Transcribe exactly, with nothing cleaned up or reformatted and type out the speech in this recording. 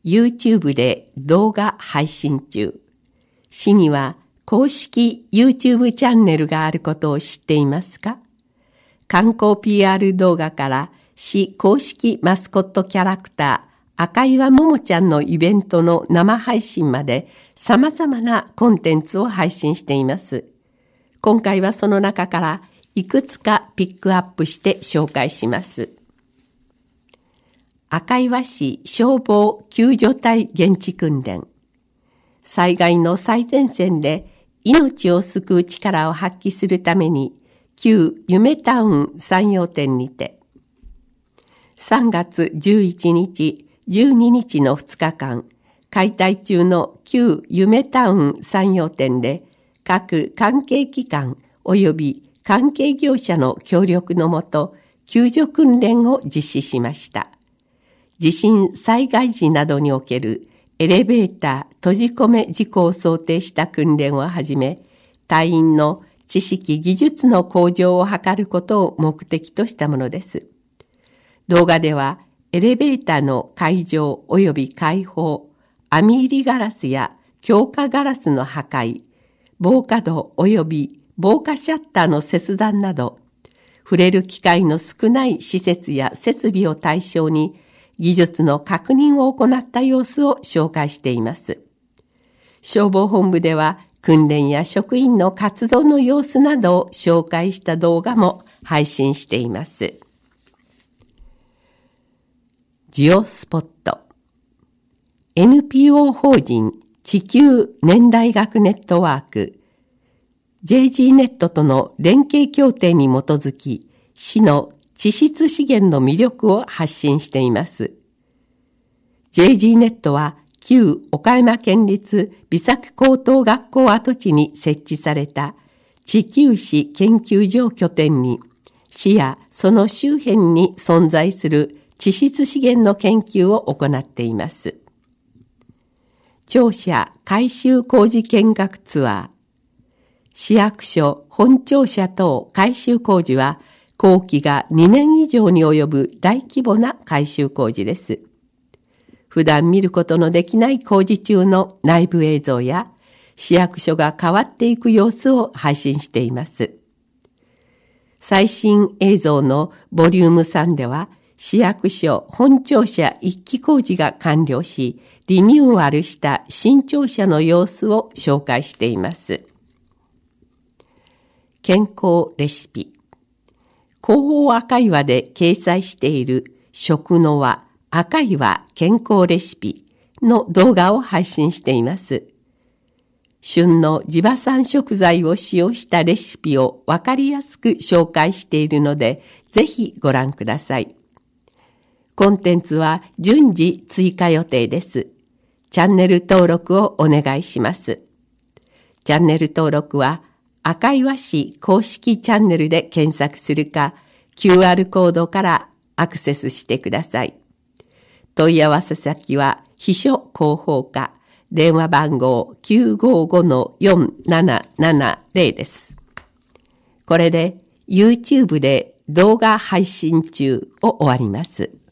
YouTube で動画配信中。市には公式 YouTube チャンネルがあることを知っていますか？観光 ピーアール 動画から市公式マスコットキャラクター赤岩ももちゃんのイベントの生配信まで様々なコンテンツを配信しています。今回はその中からいくつかピックアップして紹介します。赤岩市消防救助隊現地訓練。災害の最前線で命を救う力を発揮するために旧夢タウン山陽店にてさんがつじゅういちにち、じゅうににちのふつかかん、解体中の旧夢タウン山陽店で各関係機関及び関係業者の協力のもと救助訓練を実施しました。地震災害時などにおけるエレベーター閉じ込め事故を想定した訓練をはじめ、隊員の知識技術の向上を図ることを目的としたものです。動画ではエレベーターの開錠及び開放、網入りガラスや強化ガラスの破壊、防火戸及び防火シャッターの切断など、触れる機会の少ない施設や設備を対象に技術の確認を行った様子を紹介しています。消防本部では訓練や職員の活動の様子などを紹介した動画も配信しています。ジオスポット エヌピーオー 法人地球年代学ネットワーク ジェージー ネットとの連携協定に基づき市の地質資源の魅力を発信しています。ジェージー ネットは旧岡山県立美作高等学校跡地に設置された地球史研究所を拠点に市やその周辺に存在する地質資源の研究を行っています。庁舎改修工事見学ツアー。市役所本庁舎等改修工事は工期がにねん以上に及ぶ大規模な改修工事です。普段見ることのできない工事中の内部映像や市役所が変わっていく様子を配信しています。最新映像のボリュームさんでは市役所本庁舎一期工事が完了し、リニューアルした新庁舎の様子を紹介しています。健康レシピ。広報赤岩で掲載している食の輪赤岩健康レシピの動画を配信しています。旬の地場産食材を使用したレシピをわかりやすく紹介しているので、ぜひご覧ください。コンテンツは順次追加予定です。チャンネル登録をお願いします。チャンネル登録は赤岩市公式チャンネルで検索するか キューアール コードからアクセスしてください。問い合わせ先は秘書広報課電話番号 きゅうごごのよんななななゼロ です。これで YouTube で動画配信中を終わります。